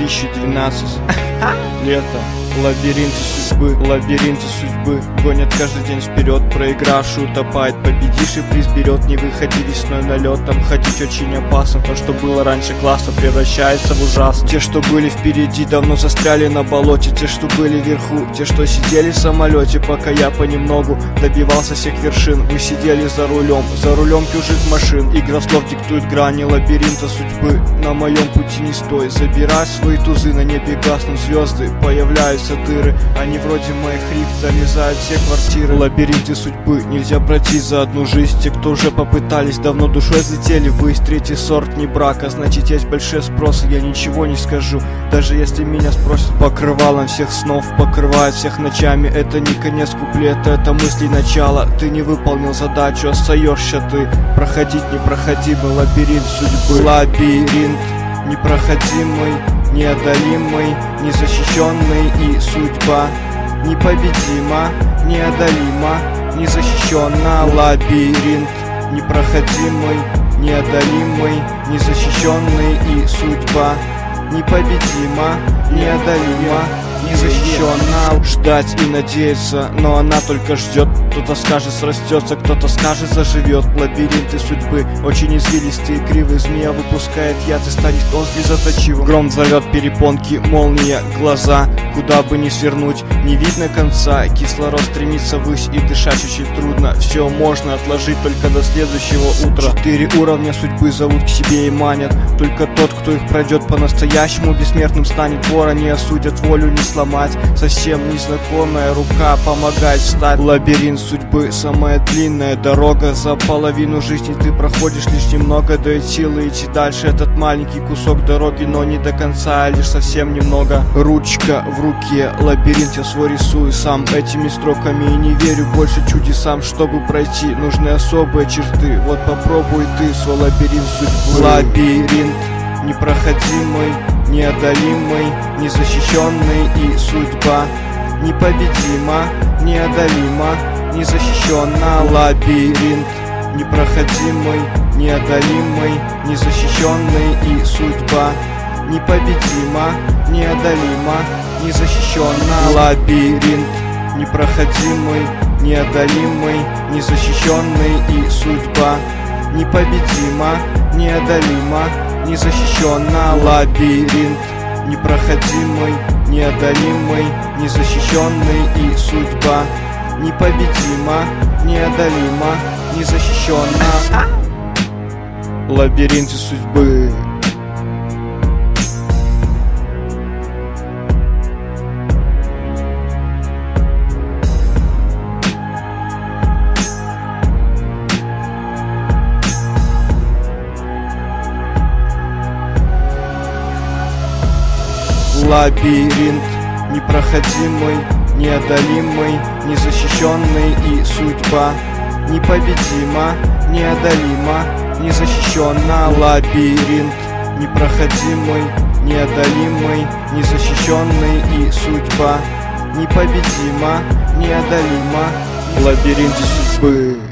2012. Лето. Лабиринты судьбы гонят каждый день вперед. Проигравший утопает, победивший приз берет. Не выходи весной на лед, там ходить очень опасно. То, что было раньше классно, превращается в ужасно. Те, что были впереди, давно застряли на болоте. Те, что были вверху, те, что сидели в самолете. Пока я понемногу добивался всех вершин, вы сидели за рулем чужих машин. Игра слов диктует грани лабиринта судьбы. На моем пути не стой, забирай свои тузы. На небе гаснут звезды, появляются дыры. Они вроде моих риф залезают все квартиры. Лабиринты судьбы нельзя пройти за одну жизнь. Те, кто уже попытались, давно душой взлетели ввысь. Третий сорт не брака, значит есть большой спрос. Я ничего не скажу, даже если меня спросят. Покрывалом всех снов покрывает всех ночами. Это не конец куплета, это мысли начала. Ты не выполнил задачу, остаешься ты. Проходить непроходимый лабиринт судьбы. Лабиринт непроходимый, неодолимый, незащищенный, и судьба непобедима, неодолима, незащищенна. Лабиринт непроходимый, неодолимый, незащищенный, и судьба непобедима, неодолима, незащищенна. Ждать и надеяться, но она только ждет. Кто-то скажет срастется, кто-то скажет заживет. Лабиринты судьбы очень извилистые, кривые. Змея выпускает яд и станет он слезоточивым. Гром взорвет перепонки, молния, глаза. Куда бы ни свернуть, не видно конца. Кислород стремится ввысь, и дышать очень трудно. Все можно отложить только до следующего утра. 4 уровня судьбы зовут к себе и манят. Только тот, кто их пройдет по-настоящему, бессмертным станет. Вора не осудят, волю не сломать. Совсем незнакомая рука помогает встать. Лабиринт судьбы, самая длинная дорога. За половину жизни ты проходишь лишь немного. Дает силы идти дальше этот маленький кусок дороги, но не до конца, а лишь совсем немного. Ручка в руке, лабиринт я свой рисую сам этими строками. И не верю больше чудесам. Чтобы пройти, нужны особые черты. Вот попробуй ты свой лабиринт судьбы. Лабиринт непроходимый, неодолимый, незащищенный, и судьба непобедима, неодолима, незащищенна. Лабиринт непроходимый, неодолимый, незащищенный, и судьба непобедима, неодолима, незащищенна. Лабиринт непроходимый, неодолимый, незащищенный, и судьба непобедима, неодолима, незащищенна. Лабиринт непроходимый, неодолимый, незащищенный, и судьба непобедима, неодолима, незащищенна. Лабиринты судьбы. Лабиринт непроходимый, неодолимый, незащищенный, и судьба непобедима, неодолима, незащищенна. Лабиринт непроходимый, неодолимый, незащищенный, и судьба непобедима, неодолима. Лабиринты судьбы.